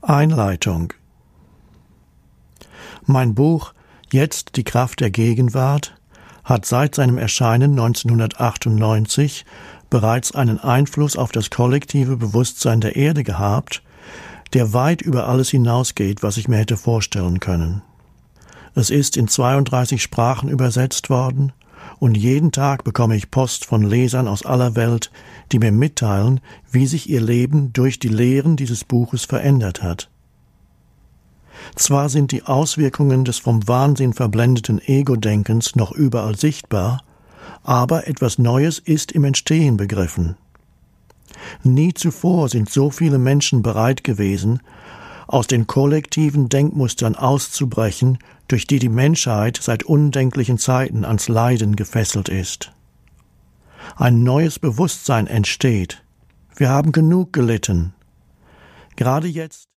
Einleitung. Mein Buch »Jetzt die Kraft der Gegenwart« hat seit seinem Erscheinen 1998 bereits einen Einfluss auf das kollektive Bewusstsein der Erde gehabt, der weit über alles hinausgeht, was ich mir hätte vorstellen können. Es ist in 32 Sprachen übersetzt worden und jeden Tag bekomme ich Post von Lesern aus aller Welt, die mir mitteilen, wie sich ihr Leben durch die Lehren dieses Buches verändert hat. Zwar sind die Auswirkungen des vom Wahnsinn verblendeten Ego-Denkens noch überall sichtbar, aber etwas Neues ist im Entstehen begriffen. Nie zuvor sind so viele Menschen bereit gewesen, aus den kollektiven Denkmustern auszubrechen, durch die die Menschheit seit undenklichen Zeiten ans Leiden gefesselt ist. Ein neues Bewusstsein entsteht. Wir haben genug gelitten. Gerade jetzt